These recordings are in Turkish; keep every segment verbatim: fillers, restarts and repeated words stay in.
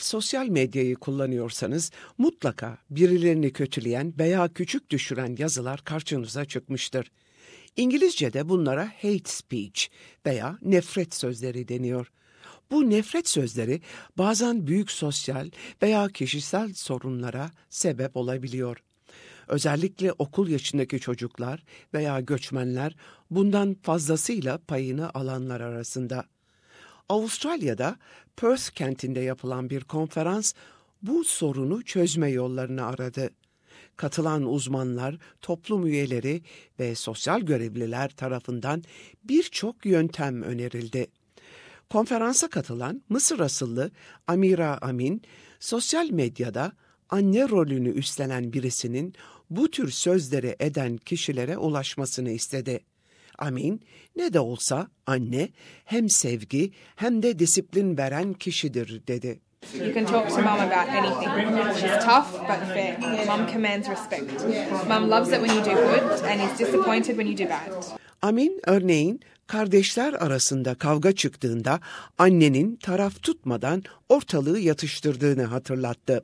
sosyal medyayı kullanıyorsanız mutlaka birilerini kötüleyen veya küçük düşüren yazılar karşınıza çıkmıştır. İngilizce'de bunlara hate speech veya nefret sözleri deniyor. Bu nefret sözleri bazen büyük sosyal veya kişisel sorunlara sebep olabiliyor. Özellikle okul yaşındaki çocuklar veya göçmenler bundan fazlasıyla payını alanlar arasında. Avustralya'da Perth kentinde yapılan bir konferans bu sorunu çözme yollarını aradı. Katılan uzmanlar, toplum üyeleri ve sosyal görevliler tarafından birçok yöntem önerildi. Konferansa katılan Mısır asıllı Amira Amin, sosyal medyada anne rolünü üstlenen birisinin bu tür sözleri eden kişilere ulaşmasını istedi. Amin, ne de olsa anne hem sevgi hem de disiplin veren kişidir dedi. You can talk to mum about anything. She's tough but fair. Mum commands respect. Mum loves it when you do good and is disappointed when you do bad. Amin örneğin kardeşler arasında kavga çıktığında annenin taraf tutmadan ortalığı yatıştırdığını hatırlattı.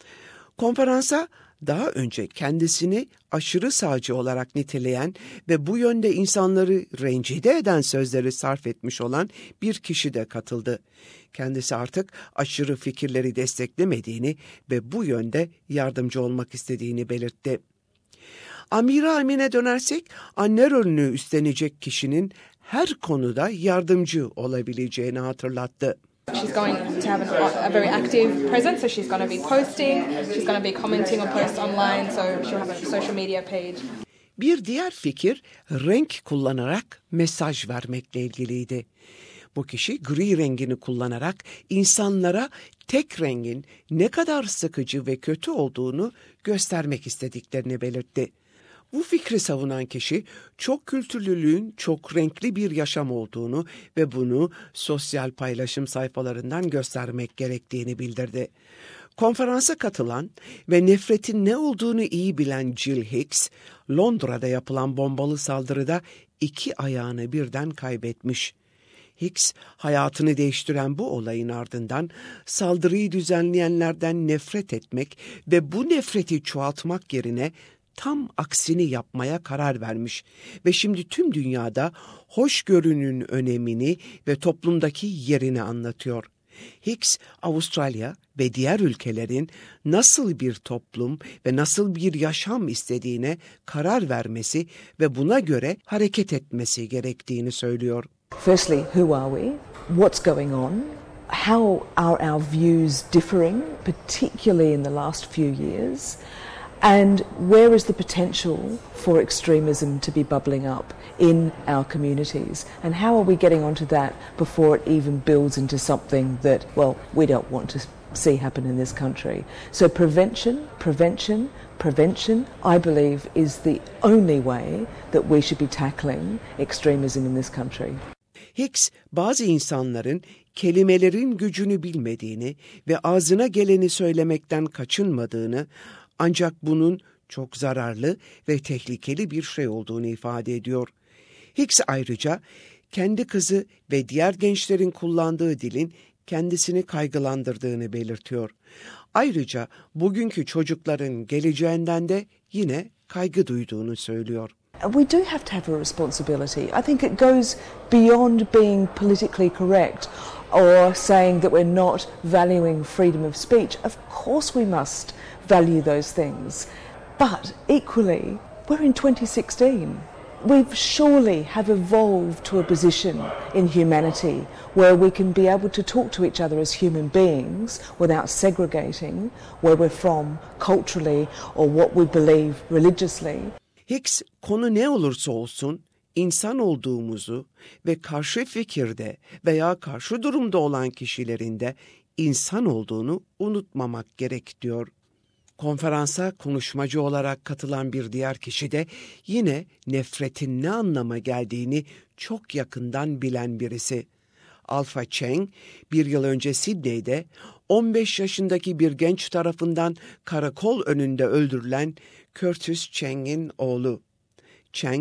Konferansa daha önce kendisini aşırı sağcı olarak niteleyen ve bu yönde insanları rencide eden sözleri sarf etmiş olan bir kişi de katıldı. Kendisi artık aşırı fikirleri desteklemediğini ve bu yönde yardımcı olmak istediğini belirtti. Amira Amin'e dönersek, anne rolünü üstlenecek kişinin her konuda yardımcı olabileceğini hatırlattı. She's going to have a, a very active presence, so she's going to be posting, she's going to be commenting on posts online, so she'll have a social media page. Bir diğer fikir renk kullanarak mesaj vermekle ilgiliydi. Bu kişi gri rengini kullanarak insanlara tek rengin ne kadar sıkıcı ve kötü olduğunu göstermek istediklerini belirtti. Bu fikri savunan kişi çok kültürlülüğün çok renkli bir yaşam olduğunu ve bunu sosyal paylaşım sayfalarından göstermek gerektiğini bildirdi. Konferansa katılan ve nefretin ne olduğunu iyi bilen Jill Hicks, Londra'da yapılan bombalı saldırıda iki ayağını birden kaybetmiş. Hicks, hayatını değiştiren bu olayın ardından saldırıyı düzenleyenlerden nefret etmek ve bu nefreti çoğaltmak yerine tam aksini yapmaya karar vermiş ve şimdi tüm dünyada hoşgörünün önemini ve toplumdaki yerini anlatıyor. Hicks, Avustralya ve diğer ülkelerin nasıl bir toplum ve nasıl bir yaşam istediğine karar vermesi ve buna göre hareket etmesi gerektiğini söylüyor. Firstly, who are we? What's going on? How are our views differing, particularly in the last few years? And where is the potential for extremism to be bubbling up in our communities? And how are we getting onto that before it even builds into something that, well, we don't want to see happen in this country? So prevention, prevention, prevention, I believe, is the only way that we should be tackling extremism in this country. Hicks, bazı insanların kelimelerin gücünü bilmediğini ve ağzına geleni söylemekten kaçınmadığını, ancak bunun çok zararlı ve tehlikeli bir şey olduğunu ifade ediyor. Hicks ayrıca kendi kızı ve diğer gençlerin kullandığı dilin kendisini kaygılandırdığını belirtiyor. Ayrıca bugünkü çocukların geleceğinden de yine kaygı duyduğunu söylüyor. We do have to have a responsibility. I think it goes beyond being politically correct or saying that we're not valuing freedom of speech. Of course we must value those things. But equally, we're in twenty sixteen. We've surely have evolved to a position in humanity where we can be able to talk to each other as human beings without segregating where we're from culturally or what we believe religiously. Hicks, konu ne olursa olsun insan olduğumuzu ve karşı fikirde veya karşı durumda olan kişilerin de insan olduğunu unutmamak gerek diyor. Konferansa konuşmacı olarak katılan bir diğer kişi de yine nefretin ne anlama geldiğini çok yakından bilen birisi. Alpha Cheng, bir yıl önce Sydney'de on beş yaşındaki bir genç tarafından karakol önünde öldürülen Curtis Cheng'in oğlu. Cheng,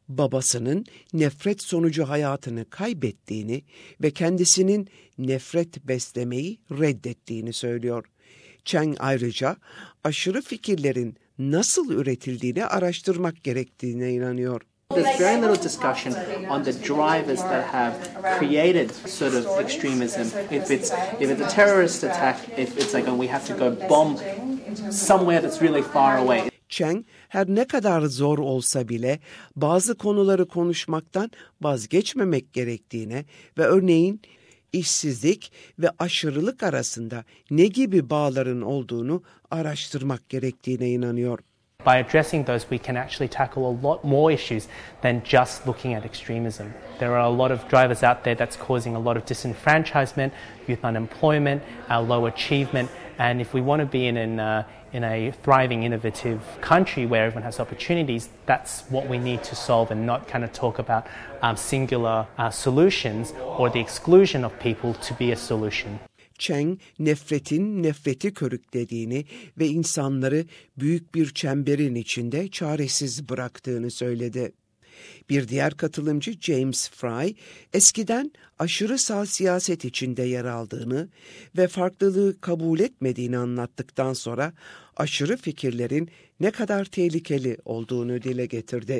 babasının nefret sonucu hayatını kaybettiğini ve kendisinin nefret beslemeyi reddettiğini söylüyor. Cheng ayrıca aşırı fikirlerin nasıl üretildiğini araştırmak gerektiğine inanıyor. There's very little discussion on the drivers that have created sort of extremism. If it's if it's a terrorist attack, if it's like, oh, we have to go bomb somewhere that's really far away. Cheng, her ne kadar zor olsa bile bazı konuları konuşmaktan vazgeçmemek gerektiğine ve örneğin işsizlik ve aşırılık arasında ne gibi bağların olduğunu araştırmak gerektiğine inanıyor. By addressing those, we can actually tackle a lot more issues than just looking at extremism. There are a lot of drivers out there that's causing a lot of disenfranchisement, youth unemployment, uh, low achievement, and if we want to be in an uh, in a thriving, innovative country where everyone has opportunities, that's what we need to solve and not kind of talk about um, singular uh, solutions or the exclusion of people to be a solution. Cheng, nefretin nefreti körüklediğini ve insanları büyük bir çemberin içinde çaresiz bıraktığını söyledi. Bir diğer katılımcı James Fry, eskiden aşırı sağ siyaset içinde yer aldığını ve farklılığı kabul etmediğini anlattıktan sonra aşırı fikirlerin ne kadar tehlikeli olduğunu dile getirdi.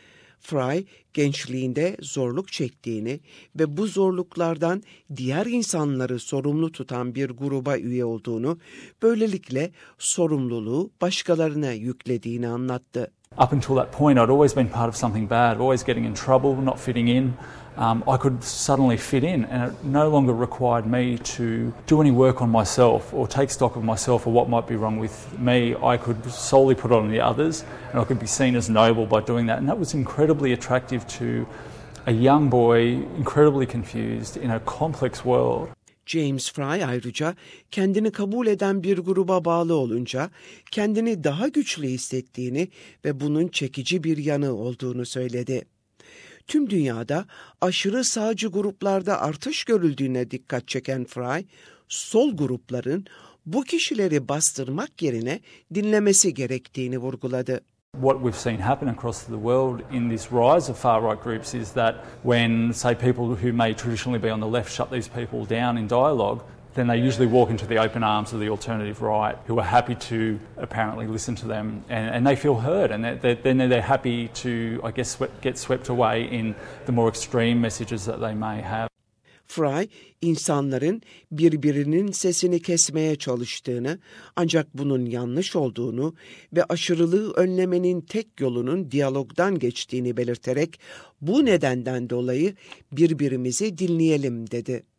Fry, gençliğinde zorluk çektiğini ve bu zorluklardan diğer insanları sorumlu tutan bir gruba üye olduğunu, böylelikle sorumluluğu başkalarına yüklediğini anlattı. Up until that point, I'd always been part of something bad, always getting in trouble, not fitting in. Um, I could suddenly fit in, and it no longer required me to do any work on myself or take stock of myself or what might be wrong with me. I could solely put it on the others, and I could be seen as noble by doing that. And that was incredibly attractive to a young boy, incredibly confused in a complex world. James Fry ayrıca kendini kabul eden bir gruba bağlı olunca kendini daha güçlü hissettiğini ve bunun çekici bir yanı olduğunu söyledi. Tüm dünyada aşırı sağcı gruplarda artış görüldüğüne dikkat çeken Fry, sol grupların bu kişileri bastırmak yerine dinlemesi gerektiğini vurguladı. What we've seen happen across the world in this rise of far-right groups is that when, say, people who may traditionally be on the left shut these people down in dialogue, then they usually walk into the open arms of the alternative right, who are happy to apparently listen to them, and, and they feel heard, and they're, they're, they're happy to, I guess, swept, get swept away in the more extreme messages that they may have. Fry, insanların birbirinin sesini kesmeye çalıştığını, ancak bunun yanlış olduğunu ve aşırılığı önlemenin tek yolunun diyalogdan geçtiğini belirterek bu nedenden dolayı birbirimizi dinleyelim dedi.